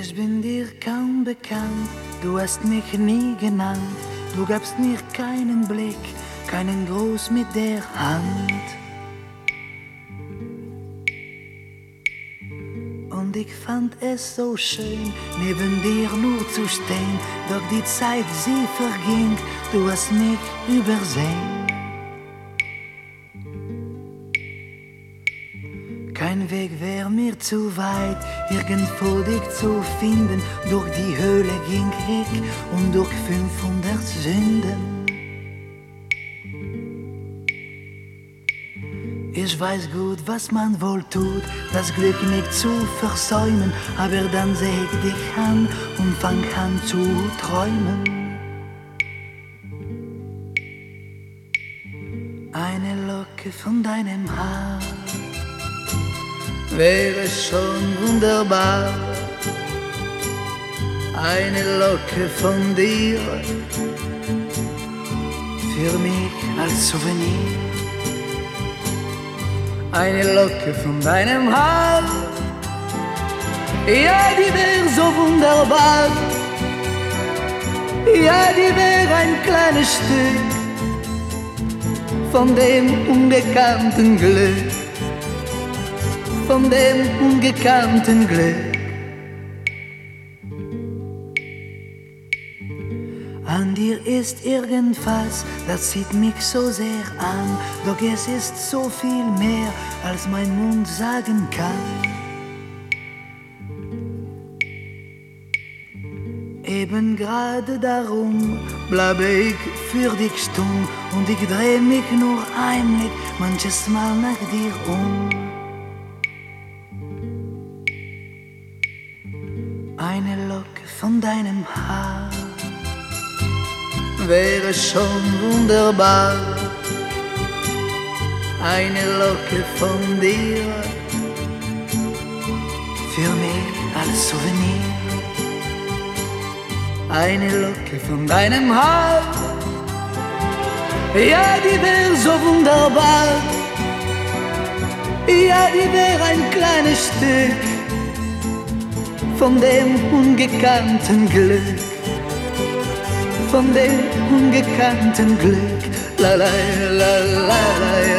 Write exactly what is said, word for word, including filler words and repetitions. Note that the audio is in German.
Ich bin dir kaum bekannt, du hast mich nie genannt. Du gabst mir keinen Blick, keinen Gruß mit der Hand. Und ich fand es so schön, neben dir nur zu stehen. Doch die Zeit, sie verging, du hast mich übersehen. Kein Weg wär mir zu weit, irgendwo dich zu finden. Durch die Höhle ging ich und durch fünfhundert Sünden. Ich weiß gut, was man wohl tut, das Glück nicht zu versäumen. Aber dann seh ich dich an und fang an zu träumen. Eine Locke von deinem Haar wäre schon wunderbar. Eine Locke von dir für mich als Souvenir. Eine Locke von deinem Haar, ja, die wär so wunderbar. Ja, die wär ein kleines Stück von dem ungekannten Glück, von dem ungekannten Glück. An dir ist irgendwas, das zieht mich so sehr an. Doch es ist so viel mehr, als mein Mund sagen kann. Eben gerade darum bleibe ich für dich stumm. Und ich dreh mich nur heimlich manches Mal nach dir um. Eine Locke von deinem Haar wäre schon wunderbar. Eine Locke von dir für mich als Souvenir. Eine Locke von deinem Haar, ja, die wär so wunderbar. Ja, die wär ein kleines Stück von dem ungekannten Glück, von dem ungekannten Glück. La la la la la.